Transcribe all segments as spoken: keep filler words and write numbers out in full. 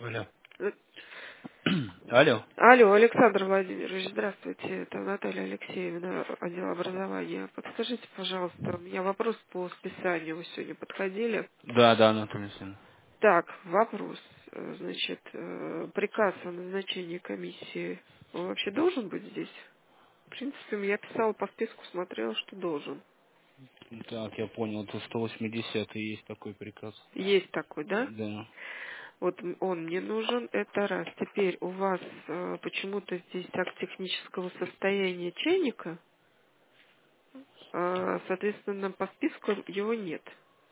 Алло. Э, Алло. Алло, Александр Владимирович, здравствуйте. Это Наталья Алексеевна, отдел образования. Подскажите, пожалуйста, у меня вопрос по списанию. Вы сегодня подходили. Да, да, Анатолий Алексеевич. Так, вопрос. Э, Значит, э, приказ о назначении комиссии, он вообще должен быть здесь? В принципе, я писала по списку, смотрела, что должен. Так, я понял, это сто восьмидесятый есть такой приказ. Есть такой, да? Да. Вот м- он мне нужен, это раз. Теперь у вас э, почему-то здесь акт технического состояния чайника, а, соответственно, по списку его нет.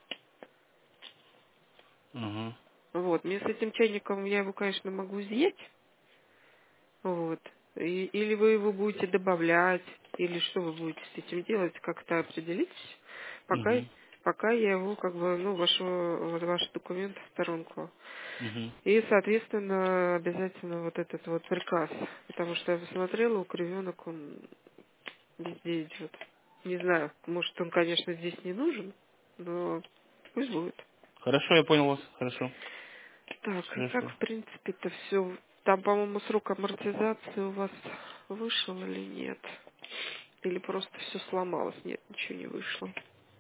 Угу. Вот, мне с этим чайником, я его, конечно, могу изъять, вот. И- или вы его будете добавлять, или что вы будете с этим делать, как-то определитесь, пока, Угу. пока я его, как бы, ну, вашего, вот ваши документы в сторонку. Угу. И, соответственно, обязательно вот этот вот приказ, потому что я посмотрела, у кривенок он везде идет. Не знаю, может, он, конечно, здесь не нужен, но пусть будет. Хорошо, я понял вас. Хорошо. Так, и как, Хорошо. в принципе-то все. Там, по-моему, срок амортизации у вас вышел или нет? Или просто все сломалось? Нет, ничего не вышло.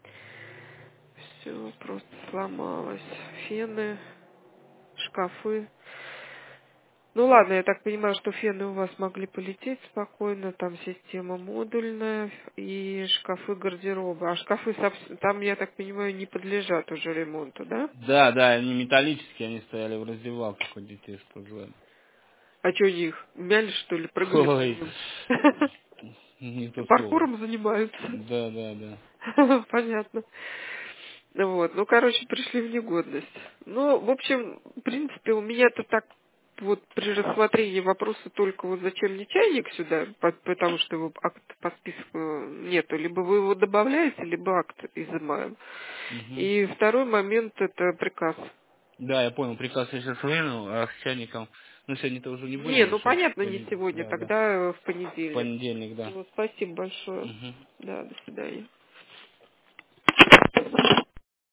Все просто сломалось. Фены, шкафы. Ну ладно, я так понимаю, что фены у вас могли полететь спокойно, там система модульная и шкафы гардероба. А шкафы, собственно, там, я так понимаю, не подлежат уже ремонту, да? Да, да, они металлические, они стояли в раздевалке у детей в спортзале. А что они их мяли, что ли, прыгали по Ой, ним? не то слово. Паркуром занимаются. Да, да, да. Понятно. Вот, ну, короче, пришли в негодность. Ну, в общем, в принципе, у меня-то так вот при рассмотрении вопроса только вот зачем мне чайник сюда, по- потому что его акт по списку нету. Либо вы его добавляете, либо акт изымаем. Угу. И второй момент — это приказ. Да, я понял, приказ я сейчас выну, а с чайником, ну сегодня-то уже не Не, будем ну, решать. понятно, не Понед- сегодня, Да, да. тогда в В понедельник. понедельник, да. Вот, спасибо большое. Угу. Да, до свидания.